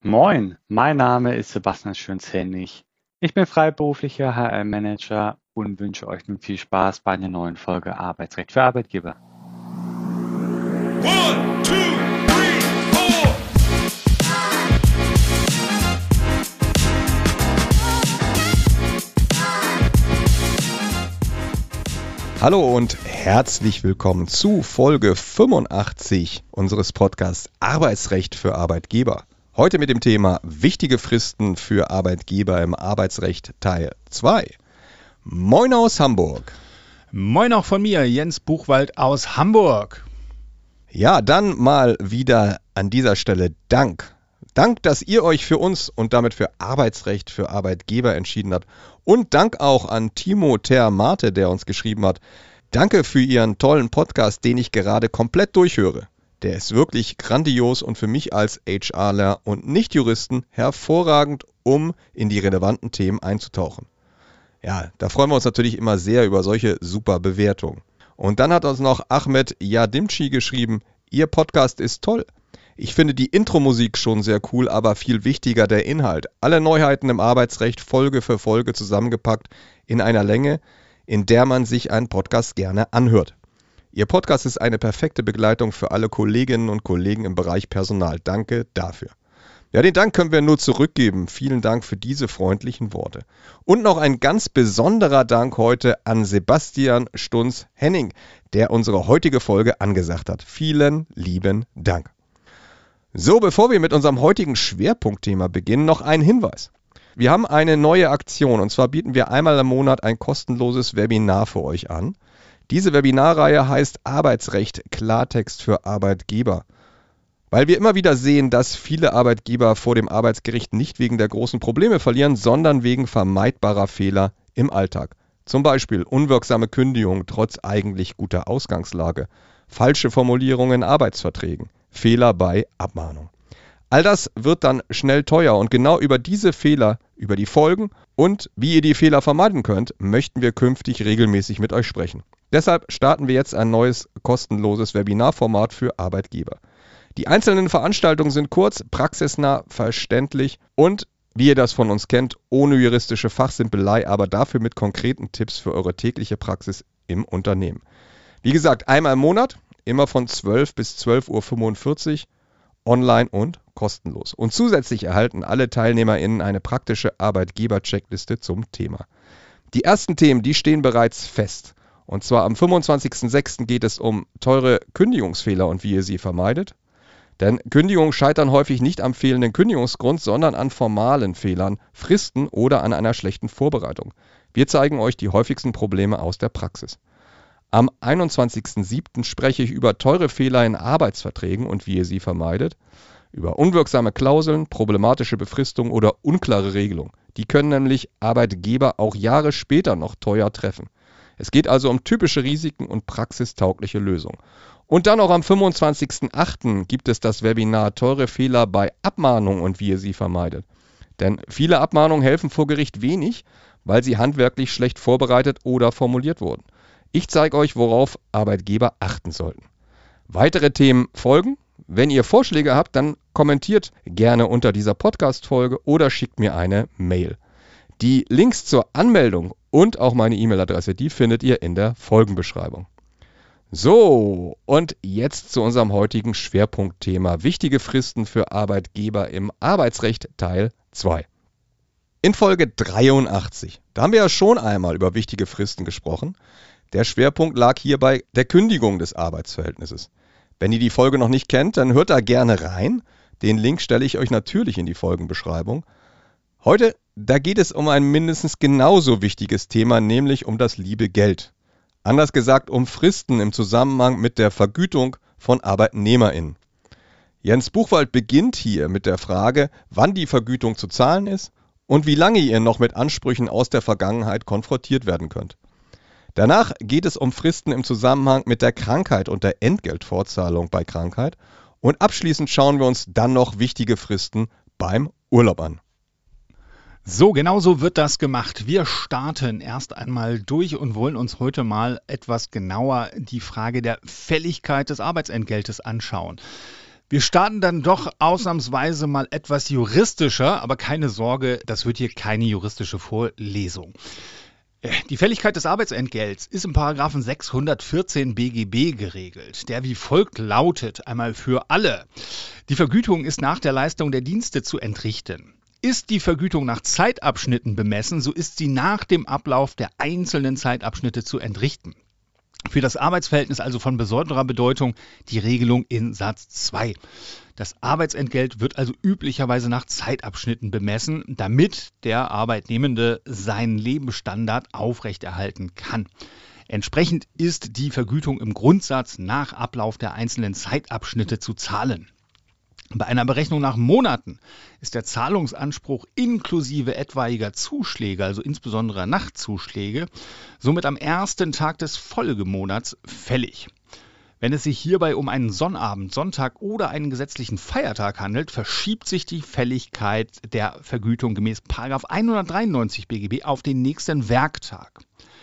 Moin, mein Name ist Sebastian Schönz-Hennig. Ich bin freiberuflicher HR-Manager und wünsche euch nun viel Spaß bei einer neuen Folge Arbeitsrecht für Arbeitgeber. One, two, three, four. Hallo und herzlich willkommen zu Folge 85 unseres Podcasts Arbeitsrecht für Arbeitgeber. Heute mit dem Thema wichtige Fristen für Arbeitgeber im Arbeitsrecht Teil 2. Moin aus Hamburg. Moin auch von mir, Jens Buchwald aus Hamburg. Ja, dann mal wieder an dieser Stelle Dank. Dank, dass ihr euch für uns und damit für Arbeitsrecht für Arbeitgeber entschieden habt. Und Dank auch an Timo Ter-Mate, der uns geschrieben hat. Danke für Ihren tollen Podcast, den ich gerade komplett durchhöre. Der ist wirklich grandios und für mich als HRler und Nicht-Juristen hervorragend, um in die relevanten Themen einzutauchen. Ja, da freuen wir uns natürlich immer sehr über solche super Bewertungen. Und dann hat uns noch Ahmed Yadimci geschrieben, Ihr Podcast ist toll. Ich finde die Intro-Musik schon sehr cool, aber viel wichtiger der Inhalt. Alle Neuheiten im Arbeitsrecht Folge für Folge zusammengepackt in einer Länge, in der man sich einen Podcast gerne anhört. Ihr Podcast ist eine perfekte Begleitung für alle Kolleginnen und Kollegen im Bereich Personal. Danke dafür. Ja, den Dank können wir nur zurückgeben. Vielen Dank für diese freundlichen Worte. Und noch ein ganz besonderer Dank heute an Sebastian Stunz-Henning, der unsere heutige Folge angesagt hat. Vielen lieben Dank. So, bevor wir mit unserem heutigen Schwerpunktthema beginnen, noch ein Hinweis. Wir haben eine neue Aktion und zwar bieten wir einmal im Monat ein kostenloses Webinar für euch an. Diese Webinarreihe heißt Arbeitsrecht Klartext für Arbeitgeber. Weil wir immer wieder sehen, dass viele Arbeitgeber vor dem Arbeitsgericht nicht wegen der großen Probleme verlieren, sondern wegen vermeidbarer Fehler im Alltag. Zum Beispiel unwirksame Kündigung trotz eigentlich guter Ausgangslage, falsche Formulierungen in Arbeitsverträgen, Fehler bei Abmahnung. All das wird dann schnell teuer und genau über diese Fehler, über die Folgen und wie ihr die Fehler vermeiden könnt, möchten wir künftig regelmäßig mit euch sprechen. Deshalb starten wir jetzt ein neues kostenloses Webinarformat für Arbeitgeber. Die einzelnen Veranstaltungen sind kurz, praxisnah, verständlich und, wie ihr das von uns kennt, ohne juristische Fachsimpelei, aber dafür mit konkreten Tipps für eure tägliche Praxis im Unternehmen. Wie gesagt, einmal im Monat, immer von 12 bis 12:45 Uhr, online und kostenlos. Und zusätzlich erhalten alle TeilnehmerInnen eine praktische Arbeitgeber-Checkliste zum Thema. Die ersten Themen, die stehen bereits fest. Und zwar am 25.06. geht es um teure Kündigungsfehler und wie ihr sie vermeidet. Denn Kündigungen scheitern häufig nicht am fehlenden Kündigungsgrund, sondern an formalen Fehlern, Fristen oder an einer schlechten Vorbereitung. Wir zeigen euch die häufigsten Probleme aus der Praxis. Am 21.07. spreche ich über teure Fehler in Arbeitsverträgen und wie ihr sie vermeidet, über unwirksame Klauseln, problematische Befristungen oder unklare Regelungen. Die können nämlich Arbeitgeber auch Jahre später noch teuer treffen. Es geht also um typische Risiken und praxistaugliche Lösungen. Und dann auch am 25.08. gibt es das Webinar Teure Fehler bei Abmahnung und wie ihr sie vermeidet. Denn viele Abmahnungen helfen vor Gericht wenig, weil sie handwerklich schlecht vorbereitet oder formuliert wurden. Ich zeige euch, worauf Arbeitgeber achten sollten. Weitere Themen folgen. Wenn ihr Vorschläge habt, dann kommentiert gerne unter dieser Podcast-Folge oder schickt mir eine Mail. Die Links zur Anmeldung und auch meine E-Mail-Adresse, die findet ihr in der Folgenbeschreibung. So, und jetzt zu unserem heutigen Schwerpunktthema: wichtige Fristen für Arbeitgeber im Arbeitsrecht Teil 2. In Folge 83, da haben wir ja schon einmal über wichtige Fristen gesprochen. Der Schwerpunkt lag hier bei der Kündigung des Arbeitsverhältnisses. Wenn ihr die Folge noch nicht kennt, dann hört da gerne rein. Den Link stelle ich euch natürlich in die Folgenbeschreibung. Heute, da geht es um ein mindestens genauso wichtiges Thema, nämlich um das liebe Geld. Anders gesagt, um Fristen im Zusammenhang mit der Vergütung von ArbeitnehmerInnen. Jens Buchwald beginnt hier mit der Frage, wann die Vergütung zu zahlen ist und wie lange ihr noch mit Ansprüchen aus der Vergangenheit konfrontiert werden könnt. Danach geht es um Fristen im Zusammenhang mit der Krankheit und der Entgeltfortzahlung bei Krankheit. Und abschließend schauen wir uns dann noch wichtige Fristen beim Urlaub an. So, genau so wird das gemacht. Wir starten erst einmal durch und wollen uns heute mal etwas genauer die Frage der Fälligkeit des Arbeitsentgeltes anschauen. Wir starten dann doch ausnahmsweise mal etwas juristischer, aber keine Sorge, das wird hier keine juristische Vorlesung. Die Fälligkeit des Arbeitsentgelts ist im Paragraphen 614 BGB geregelt, der wie folgt lautet, einmal für alle. Die Vergütung ist nach der Leistung der Dienste zu entrichten. Ist die Vergütung nach Zeitabschnitten bemessen, so ist sie nach dem Ablauf der einzelnen Zeitabschnitte zu entrichten. Für das Arbeitsverhältnis also von besonderer Bedeutung die Regelung in Satz 2. Das Arbeitsentgelt wird also üblicherweise nach Zeitabschnitten bemessen, damit der Arbeitnehmende seinen Lebensstandard aufrechterhalten kann. Entsprechend ist die Vergütung im Grundsatz nach Ablauf der einzelnen Zeitabschnitte zu zahlen. Bei einer Berechnung nach Monaten ist der Zahlungsanspruch inklusive etwaiger Zuschläge, also insbesondere Nachtzuschläge, somit am ersten Tag des Folgemonats fällig. Wenn es sich hierbei um einen Sonnabend, Sonntag oder einen gesetzlichen Feiertag handelt, verschiebt sich die Fälligkeit der Vergütung gemäß § 193 BGB auf den nächsten Werktag.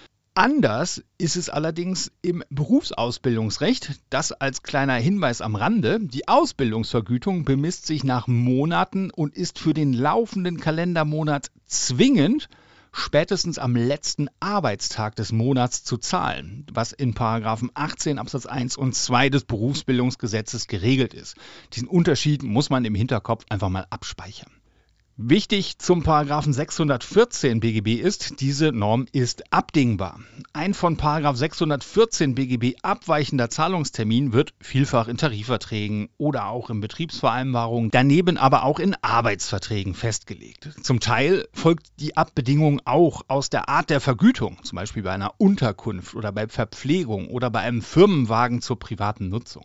Anders ist es allerdings im Berufsausbildungsrecht. Das als kleiner Hinweis am Rande. Die Ausbildungsvergütung bemisst sich nach Monaten und ist für den laufenden Kalendermonat zwingend spätestens am letzten Arbeitstag des Monats zu zahlen, was in § 18 Absatz 1 und 2 des Berufsbildungsgesetzes geregelt ist. Diesen Unterschied muss man im Hinterkopf einfach mal abspeichern. Wichtig zum § 614 BGB ist, diese Norm ist abdingbar. Ein von § 614 BGB abweichender Zahlungstermin wird vielfach in Tarifverträgen oder auch in Betriebsvereinbarungen, daneben aber auch in Arbeitsverträgen festgelegt. Zum Teil folgt die Abbedingung auch aus der Art der Vergütung, zum Beispiel bei einer Unterkunft oder bei Verpflegung oder bei einem Firmenwagen zur privaten Nutzung.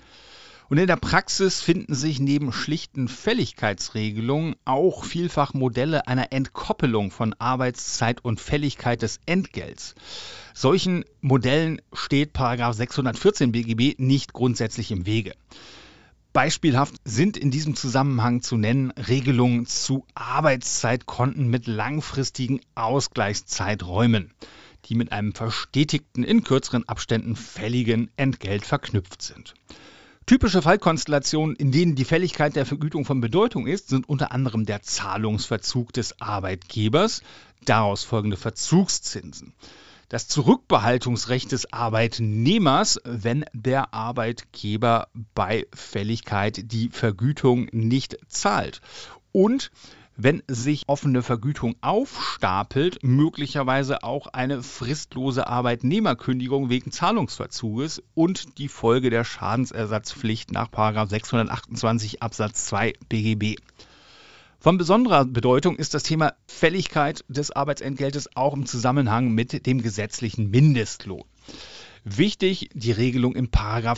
Und in der Praxis finden sich neben schlichten Fälligkeitsregelungen auch vielfach Modelle einer Entkoppelung von Arbeitszeit und Fälligkeit des Entgelts. Solchen Modellen steht § 614 BGB nicht grundsätzlich im Wege. Beispielhaft sind in diesem Zusammenhang zu nennen Regelungen zu Arbeitszeitkonten mit langfristigen Ausgleichszeiträumen, die mit einem verstetigten, in kürzeren Abständen fälligen Entgelt verknüpft sind. Typische Fallkonstellationen, in denen die Fälligkeit der Vergütung von Bedeutung ist, sind unter anderem der Zahlungsverzug des Arbeitgebers, daraus folgende Verzugszinsen, das Zurückbehaltungsrecht des Arbeitnehmers, wenn der Arbeitgeber bei Fälligkeit die Vergütung nicht zahlt, und wenn sich offene Vergütung aufstapelt, möglicherweise auch eine fristlose Arbeitnehmerkündigung wegen Zahlungsverzuges und die Folge der Schadensersatzpflicht nach § 628 Absatz 2 BGB. Von besonderer Bedeutung ist das Thema Fälligkeit des Arbeitsentgeltes auch im Zusammenhang mit dem gesetzlichen Mindestlohn. Wichtig die Regelung in §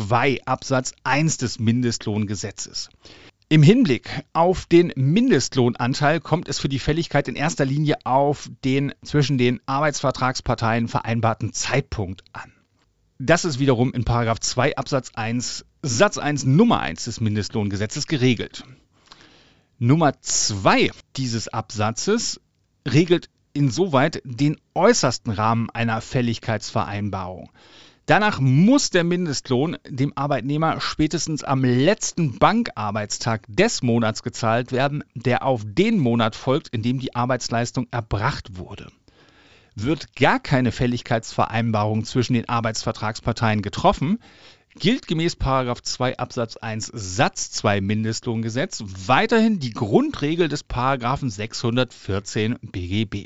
2 Absatz 1 des Mindestlohngesetzes. Im Hinblick auf den Mindestlohnanteil kommt es für die Fälligkeit in erster Linie auf den zwischen den Arbeitsvertragsparteien vereinbarten Zeitpunkt an. Das ist wiederum in § 2 Absatz 1 Satz 1 Nummer 1 des Mindestlohngesetzes geregelt. Nummer 2 dieses Absatzes regelt insoweit den äußersten Rahmen einer Fälligkeitsvereinbarung. Danach muss der Mindestlohn dem Arbeitnehmer spätestens am letzten Bankarbeitstag des Monats gezahlt werden, der auf den Monat folgt, in dem die Arbeitsleistung erbracht wurde. Wird gar keine Fälligkeitsvereinbarung zwischen den Arbeitsvertragsparteien getroffen, gilt gemäß § 2 Absatz 1 Satz 2 Mindestlohngesetz weiterhin die Grundregel des § 614 BGB.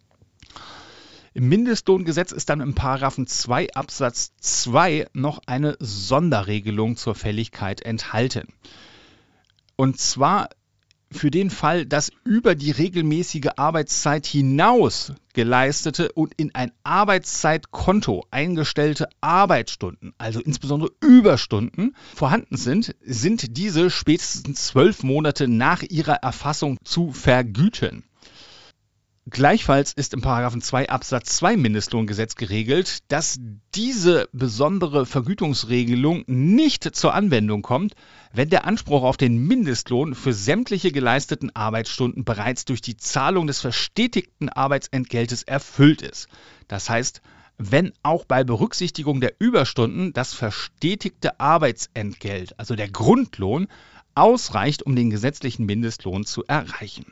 Im Mindestlohngesetz ist dann im § 2 Absatz 2 noch eine Sonderregelung zur Fälligkeit enthalten. Und zwar für den Fall, dass über die regelmäßige Arbeitszeit hinaus geleistete und in ein Arbeitszeitkonto eingestellte Arbeitsstunden, also insbesondere Überstunden, vorhanden sind, sind diese spätestens 12 Monate nach ihrer Erfassung zu vergüten. Gleichfalls ist im § 2 Absatz 2 Mindestlohngesetz geregelt, dass diese besondere Vergütungsregelung nicht zur Anwendung kommt, wenn der Anspruch auf den Mindestlohn für sämtliche geleisteten Arbeitsstunden bereits durch die Zahlung des verstetigten Arbeitsentgeltes erfüllt ist. Das heißt, wenn auch bei Berücksichtigung der Überstunden das verstetigte Arbeitsentgelt, also der Grundlohn, ausreicht, um den gesetzlichen Mindestlohn zu erreichen.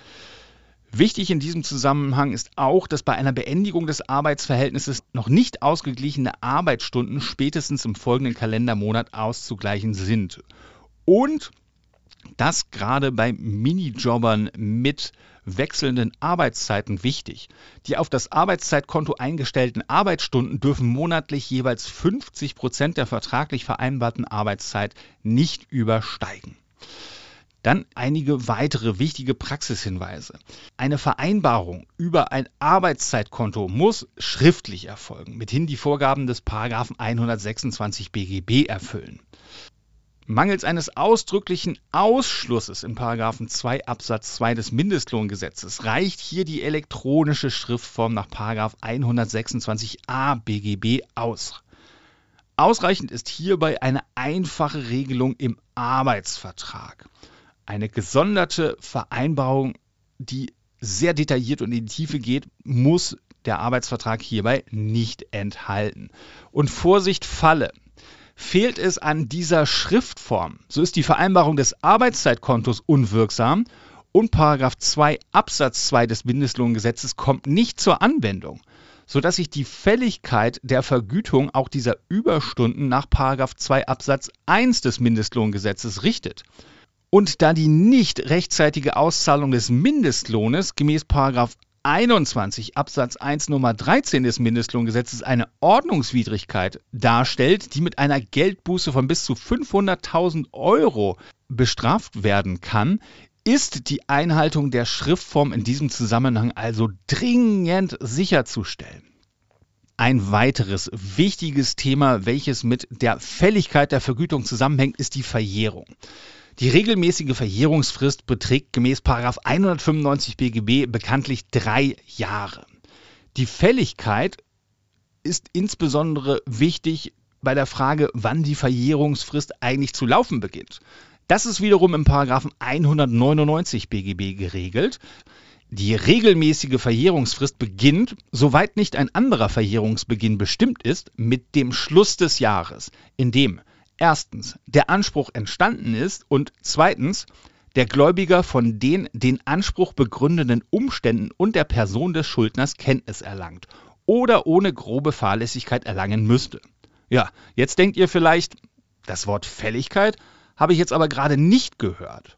Wichtig in diesem Zusammenhang ist auch, dass bei einer Beendigung des Arbeitsverhältnisses noch nicht ausgeglichene Arbeitsstunden spätestens im folgenden Kalendermonat auszugleichen sind. Und das gerade bei Minijobbern mit wechselnden Arbeitszeiten wichtig. Die auf das Arbeitszeitkonto eingestellten Arbeitsstunden dürfen monatlich jeweils 50% der vertraglich vereinbarten Arbeitszeit nicht übersteigen. Dann einige weitere wichtige Praxishinweise. Eine Vereinbarung über ein Arbeitszeitkonto muss schriftlich erfolgen, mithin die Vorgaben des § 126 BGB erfüllen. Mangels eines ausdrücklichen Ausschlusses in § 2 Absatz 2 des Mindestlohngesetzes reicht hier die elektronische Schriftform nach § 126a BGB aus. Ausreichend ist hierbei eine einfache Regelung im Arbeitsvertrag. Eine gesonderte Vereinbarung, die sehr detailliert und in die Tiefe geht, muss der Arbeitsvertrag hierbei nicht enthalten. Und Vorsicht, Falle! Fehlt es an dieser Schriftform, so ist die Vereinbarung des Arbeitszeitkontos unwirksam und § 2 Absatz 2 des Mindestlohngesetzes kommt nicht zur Anwendung, sodass sich die Fälligkeit der Vergütung auch dieser Überstunden nach § 2 Absatz 1 des Mindestlohngesetzes richtet. Und da die nicht rechtzeitige Auszahlung des Mindestlohnes gemäß § 21 Absatz 1 Nummer 13 des Mindestlohngesetzes eine Ordnungswidrigkeit darstellt, die mit einer Geldbuße von bis zu 500.000 € bestraft werden kann, ist die Einhaltung der Schriftform in diesem Zusammenhang also dringend sicherzustellen. Ein weiteres wichtiges Thema, welches mit der Fälligkeit der Vergütung zusammenhängt, ist die Verjährung. Die regelmäßige Verjährungsfrist beträgt gemäß § 195 BGB bekanntlich 3 Jahre. Die Fälligkeit ist insbesondere wichtig bei der Frage, wann die Verjährungsfrist eigentlich zu laufen beginnt. Das ist wiederum im § 199 BGB geregelt. Die regelmäßige Verjährungsfrist beginnt, soweit nicht ein anderer Verjährungsbeginn bestimmt ist, mit dem Schluss des Jahres, in dem erstens der Anspruch entstanden ist und zweitens der Gläubiger von den Anspruch begründenden Umständen und der Person des Schuldners Kenntnis erlangt oder ohne grobe Fahrlässigkeit erlangen müsste. Ja, jetzt denkt ihr vielleicht, das Wort Fälligkeit habe ich jetzt aber gerade nicht gehört.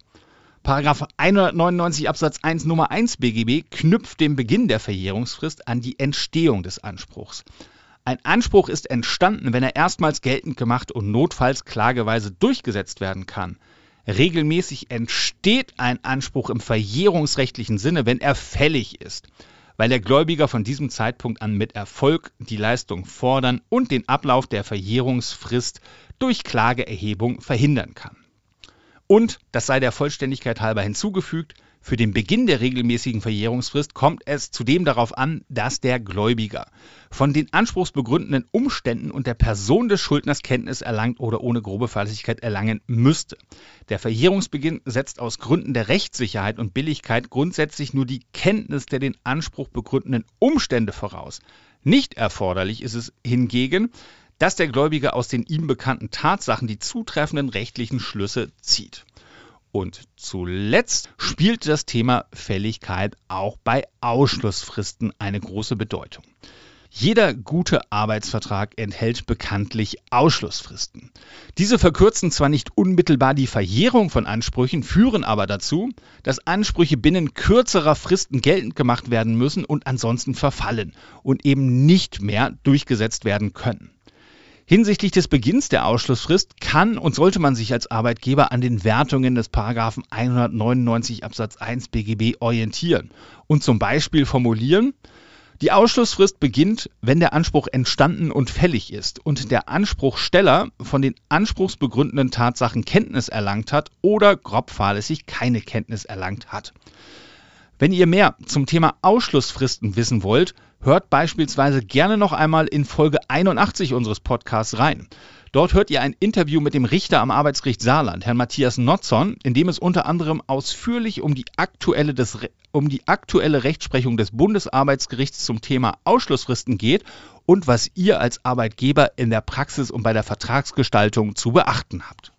§ 199 Absatz 1 Nummer 1 BGB knüpft den Beginn der Verjährungsfrist an die Entstehung des Anspruchs. Ein Anspruch ist entstanden, wenn er erstmals geltend gemacht und notfalls klageweise durchgesetzt werden kann. Regelmäßig entsteht ein Anspruch im verjährungsrechtlichen Sinne, wenn er fällig ist, weil der Gläubiger von diesem Zeitpunkt an mit Erfolg die Leistung fordern und den Ablauf der Verjährungsfrist durch Klageerhebung verhindern kann. Und, das sei der Vollständigkeit halber hinzugefügt, für den Beginn der regelmäßigen Verjährungsfrist kommt es zudem darauf an, dass der Gläubiger von den anspruchsbegründenden Umständen und der Person des Schuldners Kenntnis erlangt oder ohne grobe Fahrlässigkeit erlangen müsste. Der Verjährungsbeginn setzt aus Gründen der Rechtssicherheit und Billigkeit grundsätzlich nur die Kenntnis der den Anspruch begründenden Umstände voraus. Nicht erforderlich ist es hingegen, dass der Gläubiger aus den ihm bekannten Tatsachen die zutreffenden rechtlichen Schlüsse zieht. Und zuletzt spielt das Thema Fälligkeit auch bei Ausschlussfristen eine große Bedeutung. Jeder gute Arbeitsvertrag enthält bekanntlich Ausschlussfristen. Diese verkürzen zwar nicht unmittelbar die Verjährung von Ansprüchen, führen aber dazu, dass Ansprüche binnen kürzerer Fristen geltend gemacht werden müssen und ansonsten verfallen und eben nicht mehr durchgesetzt werden können. Hinsichtlich des Beginns der Ausschlussfrist kann und sollte man sich als Arbeitgeber an den Wertungen des § 199 Absatz 1 BGB orientieren und zum Beispiel formulieren: Die Ausschlussfrist beginnt, wenn der Anspruch entstanden und fällig ist und der Anspruchsteller von den anspruchsbegründenden Tatsachen Kenntnis erlangt hat oder grob fahrlässig keine Kenntnis erlangt hat. Wenn ihr mehr zum Thema Ausschlussfristen wissen wollt, hört beispielsweise gerne noch einmal in Folge 81 unseres Podcasts rein. Dort hört ihr ein Interview mit dem Richter am Arbeitsgericht Saarland, Herrn Matthias Notzon, in dem es unter anderem ausführlich um die aktuelle Rechtsprechung des Bundesarbeitsgerichts zum Thema Ausschlussfristen geht und was ihr als Arbeitgeber in der Praxis und bei der Vertragsgestaltung zu beachten habt.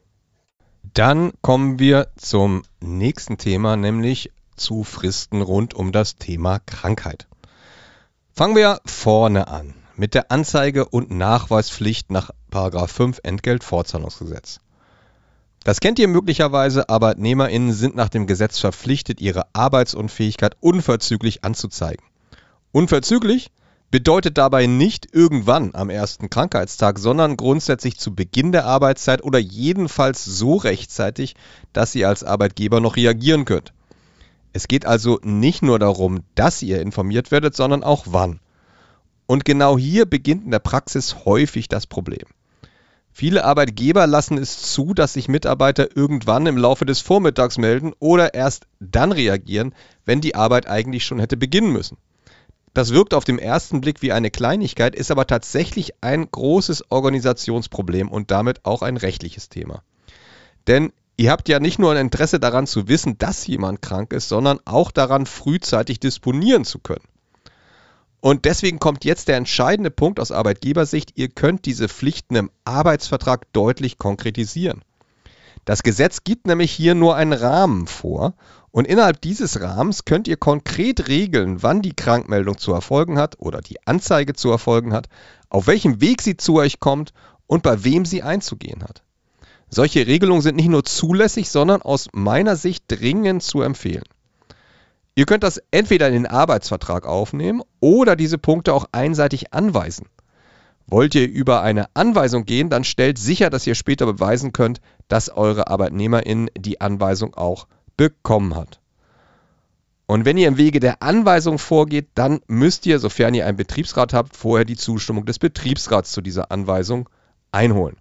Dann kommen wir zum nächsten Thema, nämlich zu Fristen rund um das Thema Krankheit. Fangen wir vorne an mit der Anzeige- und Nachweispflicht nach § 5 Entgeltfortzahlungsgesetz. Das kennt ihr möglicherweise, ArbeitnehmerInnen sind nach dem Gesetz verpflichtet, ihre Arbeitsunfähigkeit unverzüglich anzuzeigen. Unverzüglich bedeutet dabei nicht irgendwann am ersten Krankheitstag, sondern grundsätzlich zu Beginn der Arbeitszeit oder jedenfalls so rechtzeitig, dass ihr als Arbeitgeber noch reagieren könnt. Es geht also nicht nur darum, dass ihr informiert werdet, sondern auch wann. Und genau hier beginnt in der Praxis häufig das Problem. Viele Arbeitgeber lassen es zu, dass sich Mitarbeiter irgendwann im Laufe des Vormittags melden oder erst dann reagieren, wenn die Arbeit eigentlich schon hätte beginnen müssen. Das wirkt auf den ersten Blick wie eine Kleinigkeit, ist aber tatsächlich ein großes Organisationsproblem und damit auch ein rechtliches Thema. Denn ihr habt ja nicht nur ein Interesse daran zu wissen, dass jemand krank ist, sondern auch daran, frühzeitig disponieren zu können. Und deswegen kommt jetzt der entscheidende Punkt aus Arbeitgebersicht: Ihr könnt diese Pflichten im Arbeitsvertrag deutlich konkretisieren. Das Gesetz gibt nämlich hier nur einen Rahmen vor und innerhalb dieses Rahmens könnt ihr konkret regeln, wann die Krankmeldung zu erfolgen hat oder die Anzeige zu erfolgen hat, auf welchem Weg sie zu euch kommt und bei wem sie einzugehen hat. Solche Regelungen sind nicht nur zulässig, sondern aus meiner Sicht dringend zu empfehlen. Ihr könnt das entweder in den Arbeitsvertrag aufnehmen oder diese Punkte auch einseitig anweisen. Wollt ihr über eine Anweisung gehen, dann stellt sicher, dass ihr später beweisen könnt, dass eure ArbeitnehmerInnen die Anweisung auch bekommen hat. Und wenn ihr im Wege der Anweisung vorgeht, dann müsst ihr, sofern ihr einen Betriebsrat habt, vorher die Zustimmung des Betriebsrats zu dieser Anweisung einholen.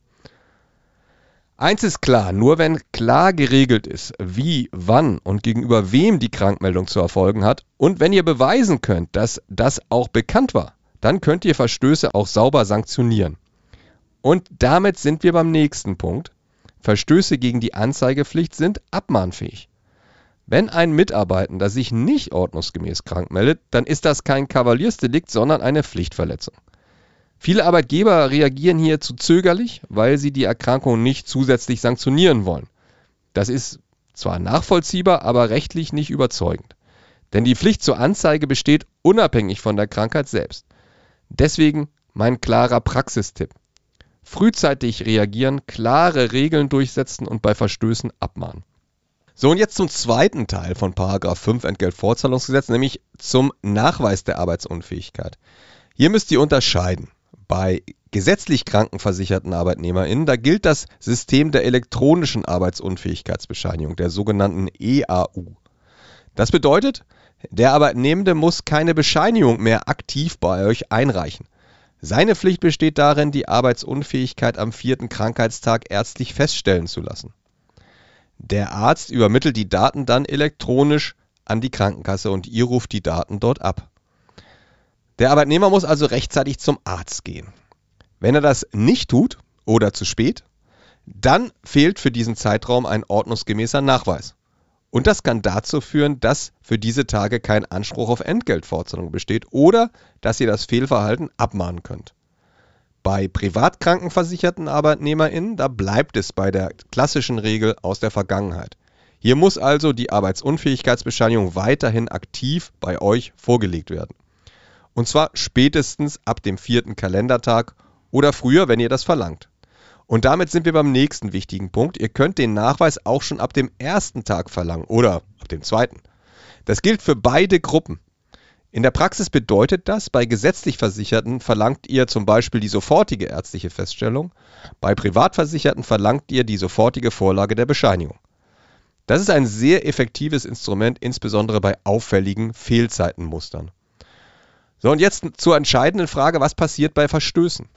Eins ist klar: Nur wenn klar geregelt ist, wie, wann und gegenüber wem die Krankmeldung zu erfolgen hat und wenn ihr beweisen könnt, dass das auch bekannt war, dann könnt ihr Verstöße auch sauber sanktionieren. Und damit sind wir beim nächsten Punkt. Verstöße gegen die Anzeigepflicht sind abmahnfähig. Wenn ein Mitarbeitender sich nicht ordnungsgemäß krank meldet, dann ist das kein Kavaliersdelikt, sondern eine Pflichtverletzung. Viele Arbeitgeber reagieren hier zu zögerlich, weil sie die Erkrankung nicht zusätzlich sanktionieren wollen. Das ist zwar nachvollziehbar, aber rechtlich nicht überzeugend. Denn die Pflicht zur Anzeige besteht unabhängig von der Krankheit selbst. Deswegen mein klarer Praxistipp: Frühzeitig reagieren, klare Regeln durchsetzen und bei Verstößen abmahnen. So, und jetzt zum zweiten Teil von § 5 Entgeltfortzahlungsgesetz, nämlich zum Nachweis der Arbeitsunfähigkeit. Hier müsst ihr unterscheiden. Bei gesetzlich krankenversicherten ArbeitnehmerInnen, da gilt das System der elektronischen Arbeitsunfähigkeitsbescheinigung, der sogenannten EAU. Das bedeutet, der Arbeitnehmende muss keine Bescheinigung mehr aktiv bei euch einreichen. Seine Pflicht besteht darin, die Arbeitsunfähigkeit am 4. Krankheitstag ärztlich feststellen zu lassen. Der Arzt übermittelt die Daten dann elektronisch an die Krankenkasse und ihr ruft die Daten dort ab. Der Arbeitnehmer muss also rechtzeitig zum Arzt gehen. Wenn er das nicht tut oder zu spät, dann fehlt für diesen Zeitraum ein ordnungsgemäßer Nachweis. Und das kann dazu führen, dass für diese Tage kein Anspruch auf Entgeltfortzahlung besteht oder dass ihr das Fehlverhalten abmahnen könnt. Bei privat krankenversicherten ArbeitnehmerInnen, da bleibt es bei der klassischen Regel aus der Vergangenheit. Hier muss also die Arbeitsunfähigkeitsbescheinigung weiterhin aktiv bei euch vorgelegt werden. Und zwar spätestens ab dem 4. Kalendertag oder früher, wenn ihr das verlangt. Und damit sind wir beim nächsten wichtigen Punkt. Ihr könnt den Nachweis auch schon ab dem 1. Tag verlangen oder ab dem 2. Das gilt für beide Gruppen. In der Praxis bedeutet das, bei gesetzlich Versicherten verlangt ihr zum Beispiel die sofortige ärztliche Feststellung, bei Privatversicherten verlangt ihr die sofortige Vorlage der Bescheinigung. Das ist ein sehr effektives Instrument, insbesondere bei auffälligen Fehlzeitenmustern. So, und jetzt zur entscheidenden Frage: Was passiert bei Verstößen?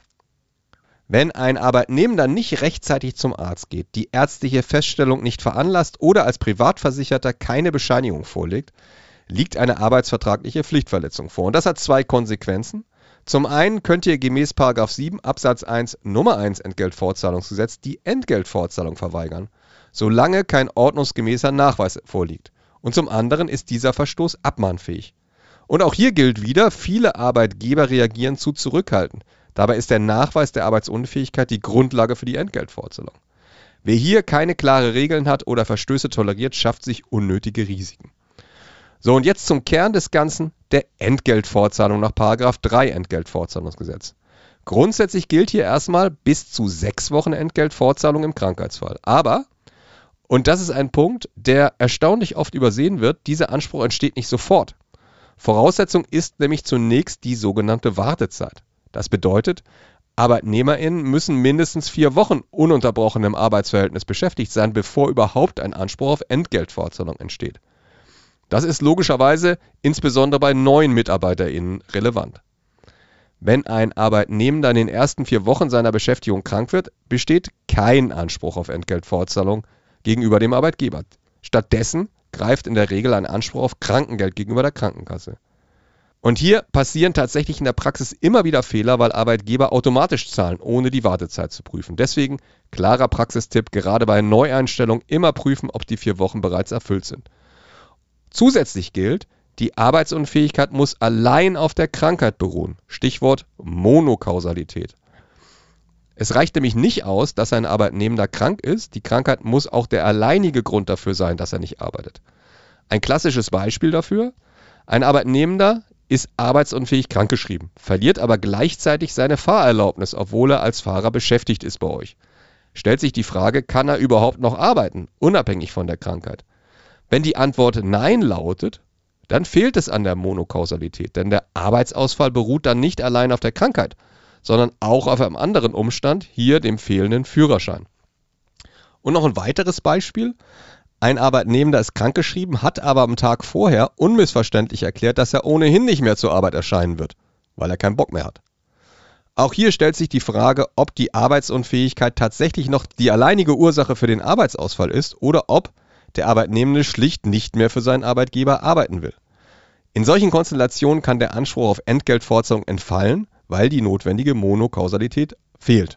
Wenn ein Arbeitnehmender nicht rechtzeitig zum Arzt geht, die ärztliche Feststellung nicht veranlasst oder als Privatversicherter keine Bescheinigung vorlegt, liegt eine arbeitsvertragliche Pflichtverletzung vor. Und das hat zwei Konsequenzen. Zum einen könnt ihr gemäß § 7 Absatz 1 Nummer 1 Entgeltfortzahlungsgesetz die Entgeltfortzahlung verweigern, solange kein ordnungsgemäßer Nachweis vorliegt. Und zum anderen ist dieser Verstoß abmahnfähig. Und auch hier gilt wieder, viele Arbeitgeber reagieren zu zurückhaltend. Dabei ist der Nachweis der Arbeitsunfähigkeit die Grundlage für die Entgeltfortzahlung. Wer hier keine klare Regeln hat oder Verstöße toleriert, schafft sich unnötige Risiken. So, und jetzt zum Kern des Ganzen, der Entgeltfortzahlung nach § 3 Entgeltfortzahlungsgesetz. Grundsätzlich gilt hier erstmal bis zu 6 Wochen Entgeltfortzahlung im Krankheitsfall. Aber, und das ist ein Punkt, der erstaunlich oft übersehen wird, dieser Anspruch entsteht nicht sofort. Voraussetzung ist nämlich zunächst die sogenannte Wartezeit. Das bedeutet, ArbeitnehmerInnen müssen mindestens 4 Wochen ununterbrochen im Arbeitsverhältnis beschäftigt sein, bevor überhaupt ein Anspruch auf Entgeltfortzahlung entsteht. Das ist logischerweise insbesondere bei neuen MitarbeiterInnen relevant. Wenn ein Arbeitnehmender in den ersten 4 Wochen seiner Beschäftigung krank wird, besteht kein Anspruch auf Entgeltfortzahlung gegenüber dem Arbeitgeber. Stattdessen greift in der Regel ein Anspruch auf Krankengeld gegenüber der Krankenkasse. Und hier passieren tatsächlich in der Praxis immer wieder Fehler, weil Arbeitgeber automatisch zahlen, ohne die Wartezeit zu prüfen. Deswegen klarer Praxistipp, gerade bei Neueinstellungen immer prüfen, ob die 4 Wochen bereits erfüllt sind. Zusätzlich gilt, die Arbeitsunfähigkeit muss allein auf der Krankheit beruhen. Stichwort Monokausalität. Es reicht nämlich nicht aus, dass ein Arbeitnehmender krank ist. Die Krankheit muss auch der alleinige Grund dafür sein, dass er nicht arbeitet. Ein klassisches Beispiel dafür: Ein Arbeitnehmender ist arbeitsunfähig krankgeschrieben, verliert aber gleichzeitig seine Fahrerlaubnis, obwohl er als Fahrer beschäftigt ist bei euch. Stellt sich die Frage, kann er überhaupt noch arbeiten, unabhängig von der Krankheit? Wenn die Antwort Nein lautet, dann fehlt es an der Monokausalität, denn der Arbeitsausfall beruht dann nicht allein auf der Krankheit, sondern auch auf einem anderen Umstand, hier dem fehlenden Führerschein. Und noch ein weiteres Beispiel: Ein Arbeitnehmender ist krankgeschrieben, hat aber am Tag vorher unmissverständlich erklärt, dass er ohnehin nicht mehr zur Arbeit erscheinen wird, weil er keinen Bock mehr hat. Auch hier stellt sich die Frage, ob die Arbeitsunfähigkeit tatsächlich noch die alleinige Ursache für den Arbeitsausfall ist oder ob der Arbeitnehmende schlicht nicht mehr für seinen Arbeitgeber arbeiten will. In solchen Konstellationen kann der Anspruch auf Entgeltfortzahlung entfallen, weil die notwendige Monokausalität fehlt.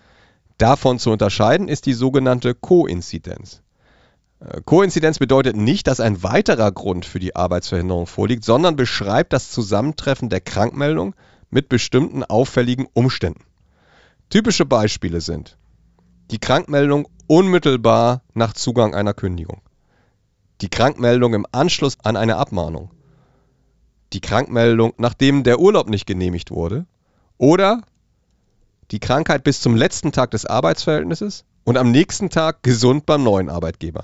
Davon zu unterscheiden ist die sogenannte Koinzidenz. Koinzidenz bedeutet nicht, dass ein weiterer Grund für die Arbeitsverhinderung vorliegt, sondern beschreibt das Zusammentreffen der Krankmeldung mit bestimmten auffälligen Umständen. Typische Beispiele sind die Krankmeldung unmittelbar nach Zugang einer Kündigung, die Krankmeldung im Anschluss an eine Abmahnung, die Krankmeldung, nachdem der Urlaub nicht genehmigt wurde, oder die Krankheit bis zum letzten Tag des Arbeitsverhältnisses und am nächsten Tag gesund beim neuen Arbeitgeber.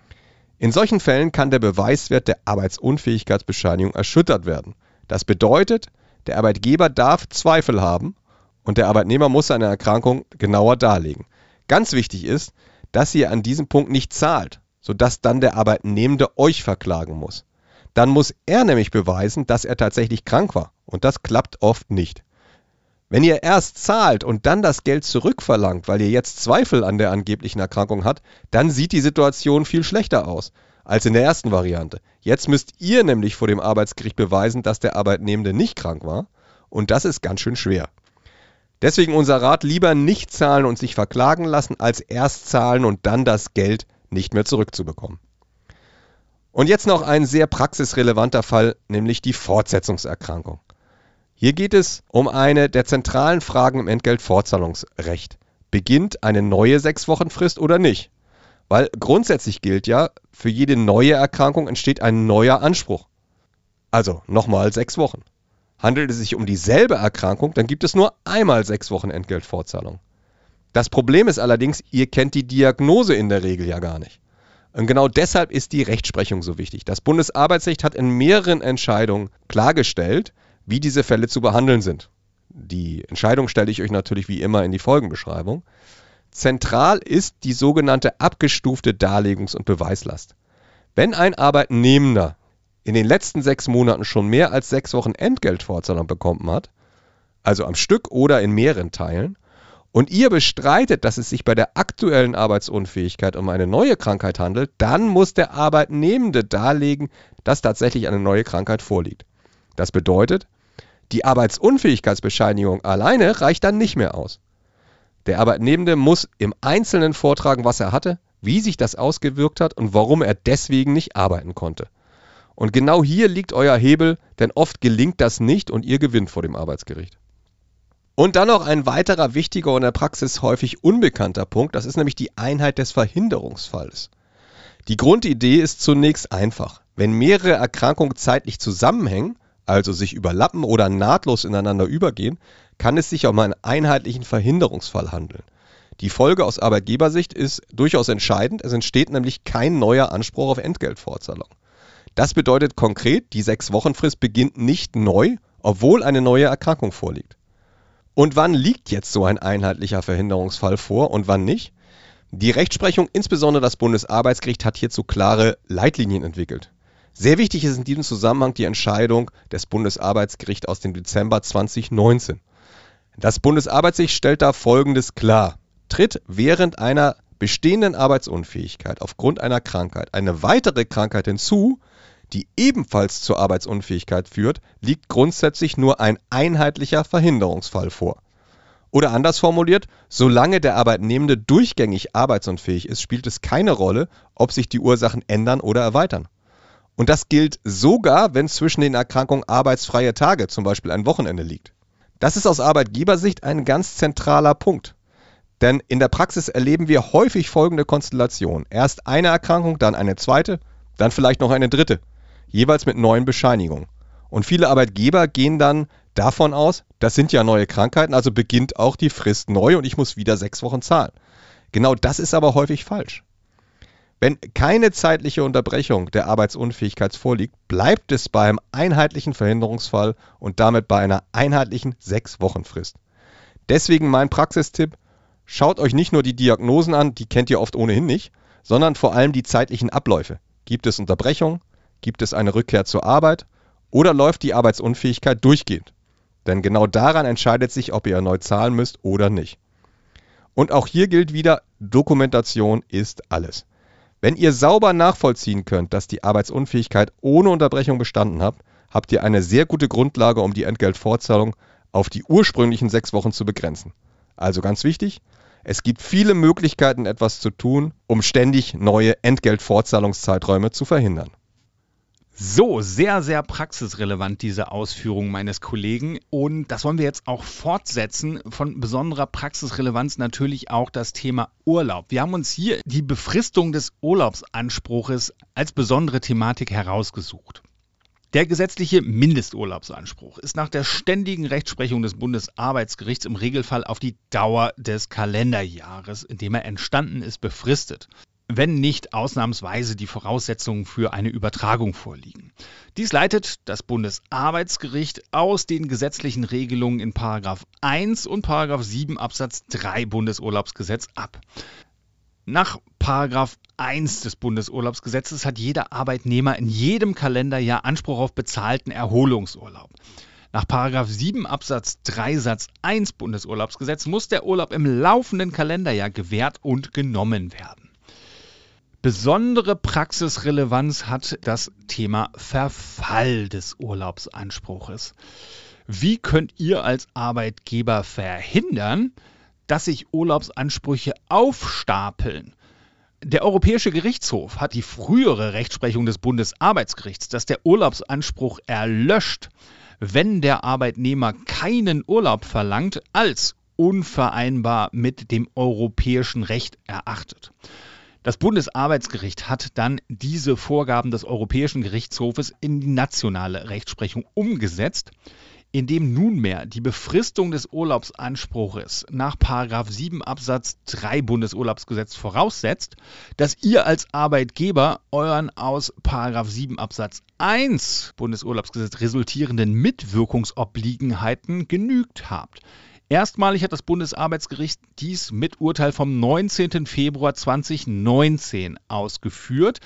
In solchen Fällen kann der Beweiswert der Arbeitsunfähigkeitsbescheinigung erschüttert werden. Das bedeutet, der Arbeitgeber darf Zweifel haben und der Arbeitnehmer muss seine Erkrankung genauer darlegen. Ganz wichtig ist, dass ihr an diesem Punkt nicht zahlt, sodass dann der Arbeitnehmende euch verklagen muss. Dann muss er nämlich beweisen, dass er tatsächlich krank war, und das klappt oft nicht. Wenn ihr erst zahlt und dann das Geld zurückverlangt, weil ihr jetzt Zweifel an der angeblichen Erkrankung habt, dann sieht die Situation viel schlechter aus als in der ersten Variante. Jetzt müsst ihr nämlich vor dem Arbeitsgericht beweisen, dass der Arbeitnehmende nicht krank war, und das ist ganz schön schwer. Deswegen unser Rat: lieber nicht zahlen und sich verklagen lassen, als erst zahlen und dann das Geld nicht mehr zurückzubekommen. Und jetzt noch ein sehr praxisrelevanter Fall, nämlich die Fortsetzungserkrankung. Hier geht es um eine der zentralen Fragen im Entgeltfortzahlungsrecht. Beginnt eine neue 6-Wochen-Frist oder nicht? Weil grundsätzlich gilt ja, für jede neue Erkrankung entsteht ein neuer Anspruch. Also nochmal 6 Wochen. Handelt es sich um dieselbe Erkrankung, dann gibt es nur einmal 6 Wochen Entgeltfortzahlung. Das Problem ist allerdings, ihr kennt die Diagnose in der Regel ja gar nicht. Und genau deshalb ist die Rechtsprechung so wichtig. Das Bundesarbeitsrecht hat in mehreren Entscheidungen klargestellt, wie diese Fälle zu behandeln sind. Die Entscheidung stelle ich euch natürlich wie immer in die Folgenbeschreibung. Zentral ist die sogenannte abgestufte Darlegungs- und Beweislast. Wenn ein Arbeitnehmender in den letzten 6 Monaten schon mehr als 6 Wochen Entgeltfortzahlung bekommen hat, also am Stück oder in mehreren Teilen, und ihr bestreitet, dass es sich bei der aktuellen Arbeitsunfähigkeit um eine neue Krankheit handelt, dann muss der Arbeitnehmende darlegen, dass tatsächlich eine neue Krankheit vorliegt. Das bedeutet, Die Arbeitsunfähigkeitsbescheinigung alleine reicht dann nicht mehr aus. Der Arbeitnehmende muss im Einzelnen vortragen, was er hatte, wie sich das ausgewirkt hat und warum er deswegen nicht arbeiten konnte. Und genau hier liegt euer Hebel, denn oft gelingt das nicht und ihr gewinnt vor dem Arbeitsgericht. Und dann noch ein weiterer wichtiger und in der Praxis häufig unbekannter Punkt, das ist nämlich die Einheit des Verhinderungsfalls. Die Grundidee ist zunächst einfach. Wenn mehrere Erkrankungen zeitlich zusammenhängen, also sich überlappen oder nahtlos ineinander übergehen, kann es sich um einen einheitlichen Verhinderungsfall handeln. Die Folge aus Arbeitgebersicht ist durchaus entscheidend, es entsteht nämlich kein neuer Anspruch auf Entgeltfortzahlung. Das bedeutet konkret, die 6-Wochenfrist beginnt nicht neu, obwohl eine neue Erkrankung vorliegt. Und wann liegt jetzt so ein einheitlicher Verhinderungsfall vor und wann nicht? Die Rechtsprechung, insbesondere das Bundesarbeitsgericht, hat hierzu klare Leitlinien entwickelt. Sehr wichtig ist in diesem Zusammenhang die Entscheidung des Bundesarbeitsgerichts aus dem Dezember 2019. Das Bundesarbeitsgericht stellt da Folgendes klar. Tritt während einer bestehenden Arbeitsunfähigkeit aufgrund einer Krankheit eine weitere Krankheit hinzu, die ebenfalls zur Arbeitsunfähigkeit führt, liegt grundsätzlich nur ein einheitlicher Verhinderungsfall vor. Oder anders formuliert, solange der Arbeitnehmende durchgängig arbeitsunfähig ist, spielt es keine Rolle, ob sich die Ursachen ändern oder erweitern. Und das gilt sogar, wenn zwischen den Erkrankungen arbeitsfreie Tage, zum Beispiel ein Wochenende, liegt. Das ist aus Arbeitgebersicht ein ganz zentraler Punkt. Denn in der Praxis erleben wir häufig folgende Konstellation. Erst eine Erkrankung, dann eine zweite, dann vielleicht noch eine dritte. Jeweils mit neuen Bescheinigungen. Und viele Arbeitgeber gehen dann davon aus, das sind ja neue Krankheiten, also beginnt auch die Frist neu und ich muss wieder 6 Wochen zahlen. Genau das ist aber häufig falsch. Wenn keine zeitliche Unterbrechung der Arbeitsunfähigkeit vorliegt, bleibt es beim einheitlichen Verhinderungsfall und damit bei einer einheitlichen 6-Wochenfrist. Deswegen mein Praxistipp, schaut euch nicht nur die Diagnosen an, die kennt ihr oft ohnehin nicht, sondern vor allem die zeitlichen Abläufe. Gibt es Unterbrechungen? Gibt es eine Rückkehr zur Arbeit? Oder läuft die Arbeitsunfähigkeit durchgehend? Denn genau daran entscheidet sich, ob ihr erneut zahlen müsst oder nicht. Und auch hier gilt wieder, Dokumentation ist alles. Wenn ihr sauber nachvollziehen könnt, dass die Arbeitsunfähigkeit ohne Unterbrechung bestanden habt, habt ihr eine sehr gute Grundlage, um die Entgeltfortzahlung auf die ursprünglichen 6 Wochen zu begrenzen. Also ganz wichtig, es gibt viele Möglichkeiten, etwas zu tun, um ständig neue Entgeltfortzahlungszeiträume zu verhindern. So, sehr, sehr praxisrelevant diese Ausführung meines Kollegen und das wollen wir jetzt auch fortsetzen. Von besonderer Praxisrelevanz natürlich auch das Thema Urlaub. Wir haben uns hier die Befristung des Urlaubsanspruches als besondere Thematik herausgesucht. Der gesetzliche Mindesturlaubsanspruch ist nach der ständigen Rechtsprechung des Bundesarbeitsgerichts im Regelfall auf die Dauer des Kalenderjahres, in dem er entstanden ist, befristet, wenn nicht ausnahmsweise die Voraussetzungen für eine Übertragung vorliegen. Dies leitet das Bundesarbeitsgericht aus den gesetzlichen Regelungen in § 1 und § 7 Absatz 3 Bundesurlaubsgesetz ab. Nach § 1 des Bundesurlaubsgesetzes hat jeder Arbeitnehmer in jedem Kalenderjahr Anspruch auf bezahlten Erholungsurlaub. Nach § 7 Absatz 3 Satz 1 Bundesurlaubsgesetz muss der Urlaub im laufenden Kalenderjahr gewährt und genommen werden. Besondere Praxisrelevanz hat das Thema Verfall des Urlaubsanspruches. Wie könnt ihr als Arbeitgeber verhindern, dass sich Urlaubsansprüche aufstapeln? Der Europäische Gerichtshof hat die frühere Rechtsprechung des Bundesarbeitsgerichts, dass der Urlaubsanspruch erlöscht, wenn der Arbeitnehmer keinen Urlaub verlangt, als unvereinbar mit dem europäischen Recht erachtet. Das Bundesarbeitsgericht hat dann diese Vorgaben des Europäischen Gerichtshofes in die nationale Rechtsprechung umgesetzt, indem nunmehr die Befristung des Urlaubsanspruches nach § 7 Absatz 3 Bundesurlaubsgesetz voraussetzt, dass ihr als Arbeitgeber euren aus § 7 Absatz 1 Bundesurlaubsgesetz resultierenden Mitwirkungsobliegenheiten genügt habt. Erstmalig hat das Bundesarbeitsgericht dies mit Urteil vom 19. Februar 2019 ausgeführt.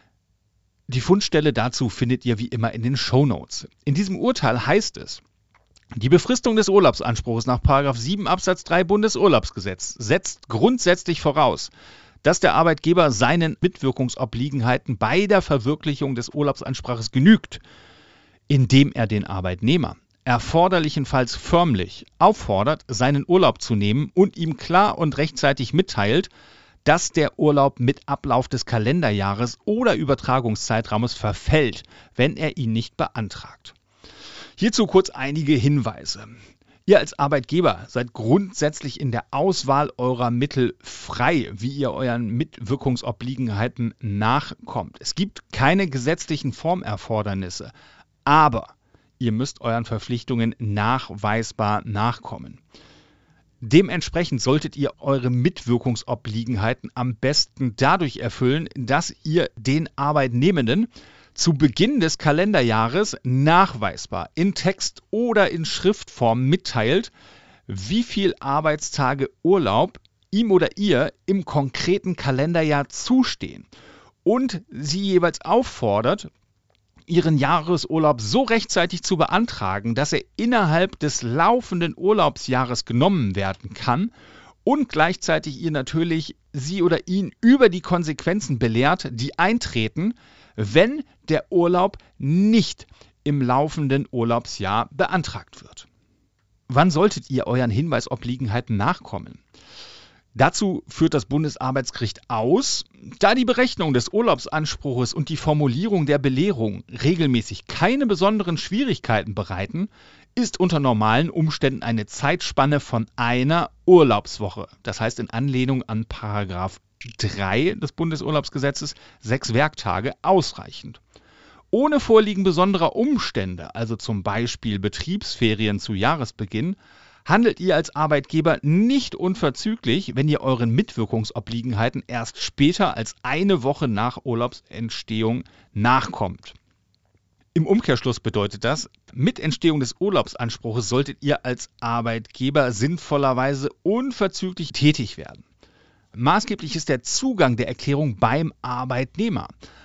Die Fundstelle dazu findet ihr wie immer in den Shownotes. In diesem Urteil heißt es: Die Befristung des Urlaubsanspruchs nach § 7 Absatz 3 Bundesurlaubsgesetz setzt grundsätzlich voraus, dass der Arbeitgeber seinen Mitwirkungsobliegenheiten bei der Verwirklichung des Urlaubsanspruchs genügt, indem er den Arbeitnehmer erforderlichenfalls förmlich auffordert, seinen Urlaub zu nehmen und ihm klar und rechtzeitig mitteilt, dass der Urlaub mit Ablauf des Kalenderjahres oder Übertragungszeitraumes verfällt, wenn er ihn nicht beantragt. Hierzu kurz einige Hinweise. Ihr als Arbeitgeber seid grundsätzlich in der Auswahl eurer Mittel frei, wie ihr euren Mitwirkungsobliegenheiten nachkommt. Es gibt keine gesetzlichen Formerfordernisse, aber ihr müsst euren Verpflichtungen nachweisbar nachkommen. Dementsprechend solltet ihr eure Mitwirkungsobliegenheiten am besten dadurch erfüllen, dass ihr den Arbeitnehmenden zu Beginn des Kalenderjahres nachweisbar in Text oder in Schriftform mitteilt, wie viel Arbeitstage Urlaub ihm oder ihr im konkreten Kalenderjahr zustehen und sie jeweils auffordert, ihren Jahresurlaub so rechtzeitig zu beantragen, dass er innerhalb des laufenden Urlaubsjahres genommen werden kann und gleichzeitig ihr natürlich sie oder ihn über die Konsequenzen belehrt, die eintreten, wenn der Urlaub nicht im laufenden Urlaubsjahr beantragt wird. Wann solltet ihr euren Hinweisobliegenheiten nachkommen? Dazu führt das Bundesarbeitsgericht aus, da die Berechnung des Urlaubsanspruches und die Formulierung der Belehrung regelmäßig keine besonderen Schwierigkeiten bereiten, ist unter normalen Umständen eine Zeitspanne von einer Urlaubswoche, das heißt in Anlehnung an § 3 des Bundesurlaubsgesetzes 6 Werktage, ausreichend. Ohne Vorliegen besonderer Umstände, also zum Beispiel Betriebsferien zu Jahresbeginn, handelt ihr als Arbeitgeber nicht unverzüglich, wenn ihr euren Mitwirkungsobliegenheiten erst später als eine Woche nach Urlaubsentstehung nachkommt. Im Umkehrschluss bedeutet das, mit Entstehung des Urlaubsanspruches solltet ihr als Arbeitgeber sinnvollerweise unverzüglich tätig werden. Maßgeblich ist der Zugang der Erklärung beim Arbeitnehmer.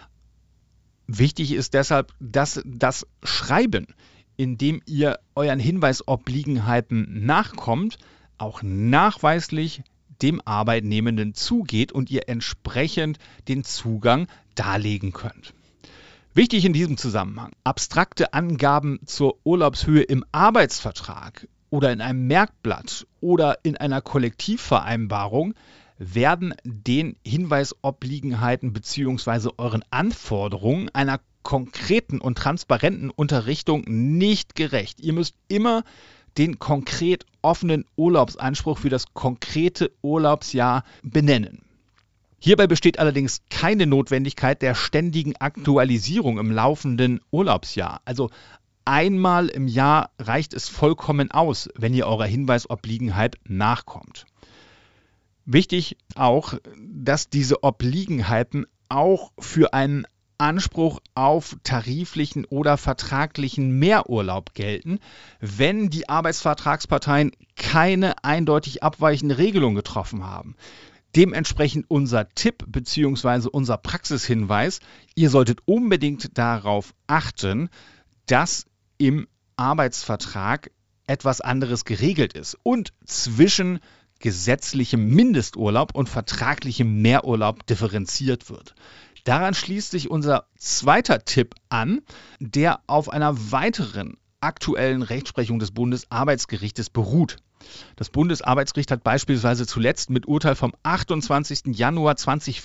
Wichtig ist deshalb, dass das Schreiben, in dem ihr euren Hinweisobliegenheiten nachkommt, auch nachweislich dem Arbeitnehmenden zugeht und ihr entsprechend den Zugang darlegen könnt. Wichtig in diesem Zusammenhang: abstrakte Angaben zur Urlaubshöhe im Arbeitsvertrag oder in einem Merkblatt oder in einer Kollektivvereinbarung werden den Hinweisobliegenheiten bzw. euren Anforderungen einer konkreten und transparenten Unterrichtung nicht gerecht. Ihr müsst immer den konkret offenen Urlaubsanspruch für das konkrete Urlaubsjahr benennen. Hierbei besteht allerdings keine Notwendigkeit der ständigen Aktualisierung im laufenden Urlaubsjahr. Also einmal im Jahr reicht es vollkommen aus, wenn ihr eurer Hinweisobliegenheit nachkommt. Wichtig auch, dass diese Obliegenheiten auch für einen Anspruch auf tariflichen oder vertraglichen Mehrurlaub gelten, wenn die Arbeitsvertragsparteien keine eindeutig abweichende Regelung getroffen haben. Dementsprechend unser Tipp bzw. unser Praxishinweis: Ihr solltet unbedingt darauf achten, dass im Arbeitsvertrag etwas anderes geregelt ist und zwischen gesetzlichem Mindesturlaub und vertraglichem Mehrurlaub differenziert wird. Daran schließt sich unser zweiter Tipp an, der auf einer weiteren aktuellen Rechtsprechung des Bundesarbeitsgerichtes beruht. Das Bundesarbeitsgericht hat beispielsweise zuletzt mit Urteil vom 28. Januar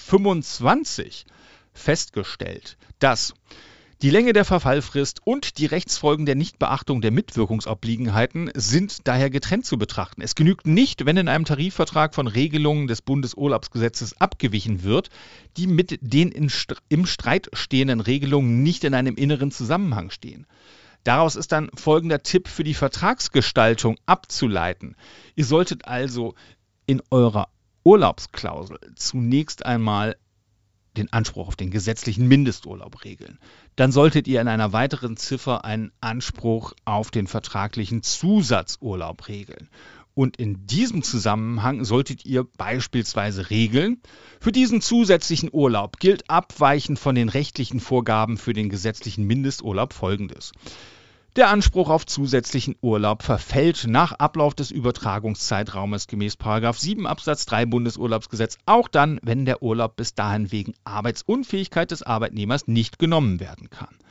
2025 festgestellt, dass die Länge der Verfallfrist und die Rechtsfolgen der Nichtbeachtung der Mitwirkungsobliegenheiten sind daher getrennt zu betrachten. Es genügt nicht, wenn in einem Tarifvertrag von Regelungen des Bundesurlaubsgesetzes abgewichen wird, die mit den im Streit stehenden Regelungen nicht in einem inneren Zusammenhang stehen. Daraus ist dann folgender Tipp für die Vertragsgestaltung abzuleiten. Ihr solltet also in eurer Urlaubsklausel zunächst einmal den Anspruch auf den gesetzlichen Mindesturlaub regeln. Dann solltet ihr in einer weiteren Ziffer einen Anspruch auf den vertraglichen Zusatzurlaub regeln. Und in diesem Zusammenhang solltet ihr beispielsweise regeln: Für diesen zusätzlichen Urlaub gilt abweichend von den rechtlichen Vorgaben für den gesetzlichen Mindesturlaub Folgendes. Der Anspruch auf zusätzlichen Urlaub verfällt nach Ablauf des Übertragungszeitraumes gemäß § 7 Absatz 3 Bundesurlaubsgesetz auch dann, wenn der Urlaub bis dahin wegen Arbeitsunfähigkeit des Arbeitnehmers nicht genommen werden kann.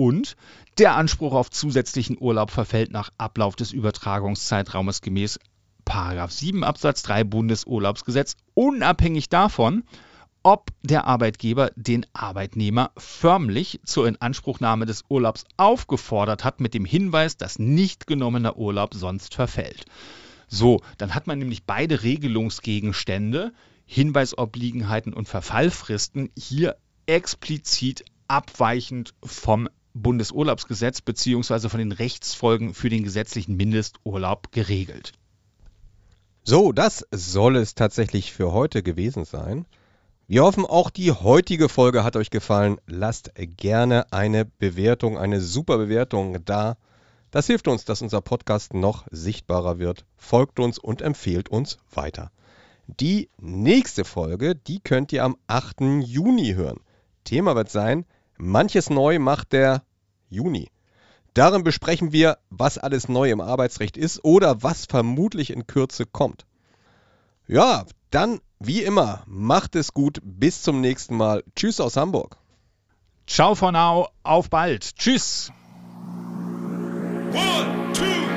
und der Anspruch auf zusätzlichen Urlaub verfällt nach Ablauf des Übertragungszeitraumes gemäß § 7 Absatz 3 Bundesurlaubsgesetz, unabhängig davon, ob der Arbeitgeber den Arbeitnehmer förmlich zur Inanspruchnahme des Urlaubs aufgefordert hat, mit dem Hinweis, dass nicht genommener Urlaub sonst verfällt. So, dann hat man nämlich beide Regelungsgegenstände, Hinweisobliegenheiten und Verfallfristen, hier explizit abweichend vom Bundesurlaubsgesetz bzw. von den Rechtsfolgen für den gesetzlichen Mindesturlaub geregelt. So, das soll es tatsächlich für heute gewesen sein. Wir hoffen, auch die heutige Folge hat euch gefallen. Lasst gerne eine Bewertung, eine super Bewertung da. Das hilft uns, dass unser Podcast noch sichtbarer wird. Folgt uns und empfehlt uns weiter. Die nächste Folge, die könnt ihr am 8. Juni hören. Thema wird sein, manches neu macht der Juni. Darin besprechen wir, was alles neu im Arbeitsrecht ist oder was vermutlich in Kürze kommt. Ja, dann wie immer, macht es gut, bis zum nächsten Mal. Tschüss aus Hamburg. Ciao for now, auf bald. Tschüss. 1, 2,